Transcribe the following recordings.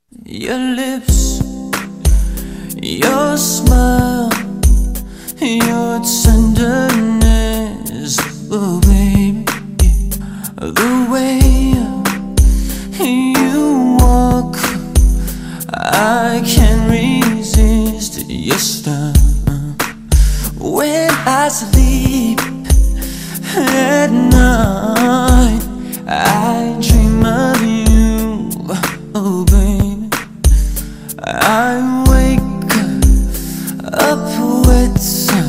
Your lips, your smile, your tenderness, oh baby, the way you walk, I can't resist your style. When I sleep at night, I dream of you, oh baby. I wake up with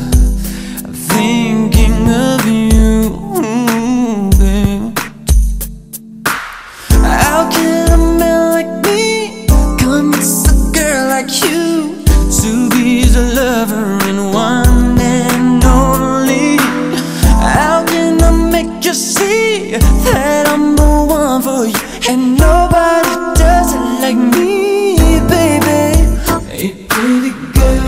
thinking of you, baby. How can a man like me convince a girl like you to be the lover and one and only? How can I make you see that I'm the one for you and nobody does it like me? Hey pretty girl,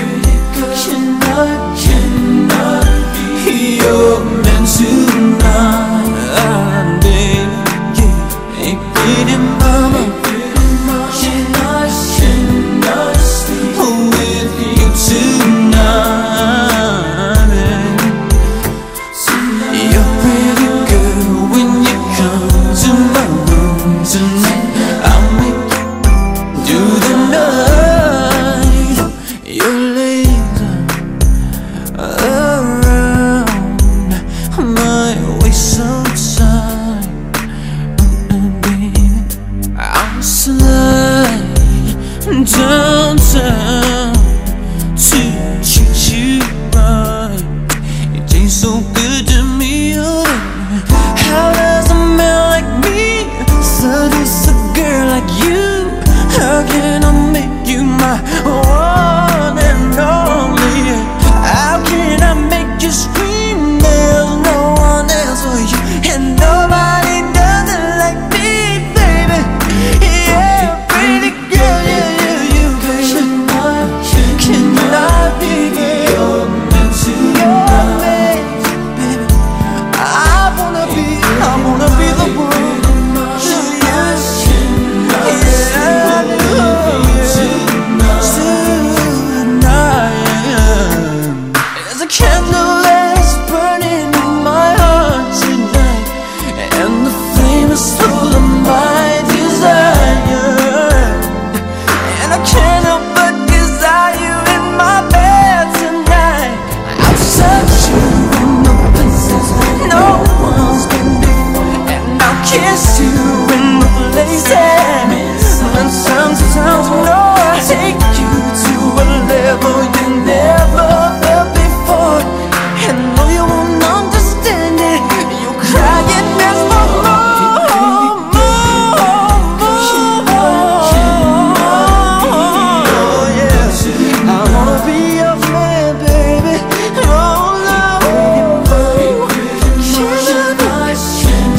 cannot be your man tonight, baby. Hey pretty mama, cannot sleep with you tonight, baby. You're pretty girl, when you come to my room tonight, I'll make you do the night. Your legs around my waist so tight, baby. I'll slide downtown to treat you right. It tastes so good to me, oh baby. How does a man like me seduce a girl like you? How can I make you my one and only? How can I make you scream? There's no one else for you and nobody does it like me, baby. Yeah, pretty girl, you cannot be your man tonight, baby. I wanna be the one. Candle is burning in my heart tonight, and the flame is full of my desire, and I can't help but desire you in my bed tonight. I'll touch you in the places no one's been before, and I'll kiss you in the places when sometimes more. Take you to a level you never felt before. And no, you won't understand it. You'll cry and ask for more. Yeah, I wanna be your friend, baby. Oh no, can I sleep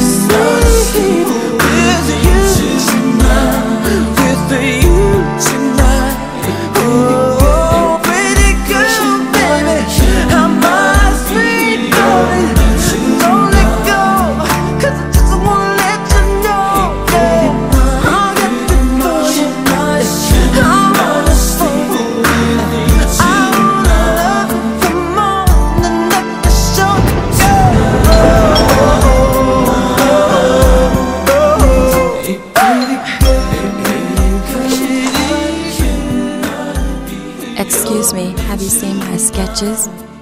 with you tonight? With you tonight. Oh, pretty girl, baby, I'm Excuse me, have you seen my sketches?